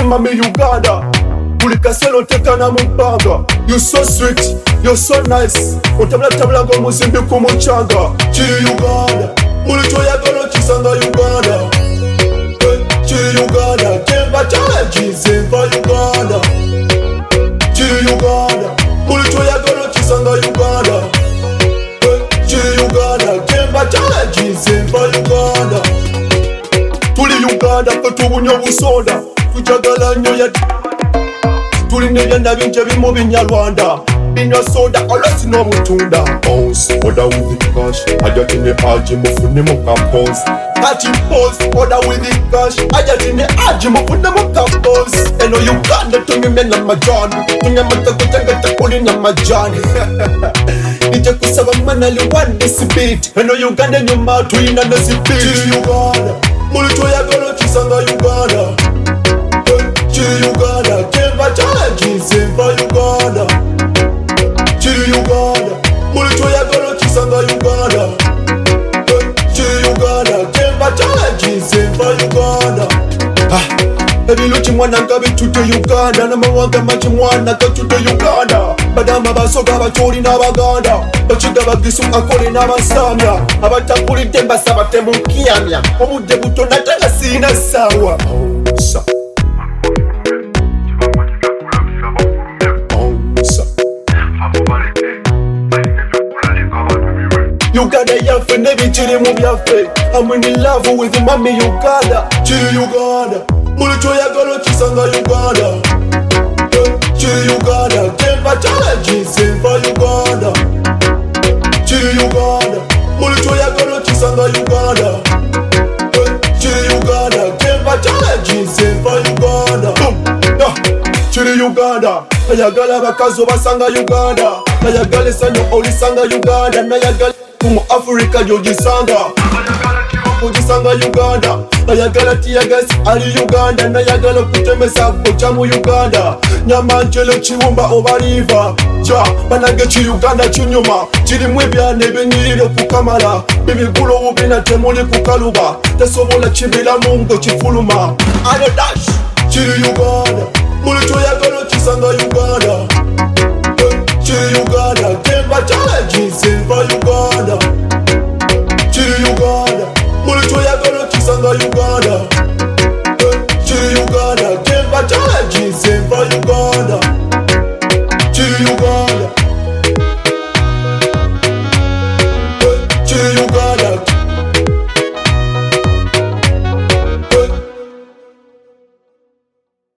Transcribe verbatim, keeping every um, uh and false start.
mami Uganda. Buli kasero tekana mu bbanga. You so sweet, you so nice. Otabula tabula ng'omuzimbi ku mucanga. Kiri Uganda, buli kyoyagala kisanga Uganda. Kiri Uganda, Kemba challenges enva Uganda. Kiri Uganda, buli kyoyagala kisanga Uganda. Kiri Uganda, Kemba challenges enva Uganda. Tuli Uganda fe tubunya obusoda, tujagala nnyo ya tulina ebyanda bingi ebimu binyarwanda, binywa soda olwesi n'obutunda. Bounce, order with the cash, ajatine aji mufunemu ka pose. Kati pose, order with the cash, ajatine aji mufunemu ka pose. Eno Uganda tumimena majani, tunyamata kutangata kulina majani. Nije kusaba mana liwande sibiti, eno Uganda nyuma tuina na sibiti. Kiri Uganda, muli toyagala kisanga Uganda. Kiri Uganda, Kemba challenges enva Uganda. Kiri Uganda, muli toyagala kisanga Uganda. Kiri Uganda, Kemba challenges enva Uganda. Ah, ebiluki mwana nga bitute Uganda, n'amawanga mangi mwana gatute Uganda. Badama basoga abatoli n'abaganda, bakiga bagisu akole n'abasamya, abatapulidde mbasaba temunkiyamya, obudde butono ate nga sirina ssaawa. Uganda yaffe n'ebikiri mu byaffe. I'm in love with mami Uganda. Kiri Uganda, buli kyoyagala kisanga Uganda. Kiri Uganda, Kemba challenges enva Uganda. Kiri Uganda, buli kyoyagala kisanga Uganda. Kiri Uganda, Kemba challenges enva Uganda. Kiri Uganda, ayagala abakazi obasanga Uganda. Ayagala essanyu olisanga Uganda. Nayagala mu Africa gy'ogisanga, ogisanga Uganda. Ayagala tiyagasi ali Uganda. Nayagala okutemesa okya mu Uganda. Nyamanjelo kiwumba oba liva ja banage ki Uganda kinyuma, kirimu ebyana ebinyirira okukamala, bibigula obubina temuli kukaluba, tesobola kibiramu ng'okifuluma. Ayo dash. Kiri Uganda, buli kyoyagala kisanga Uganda.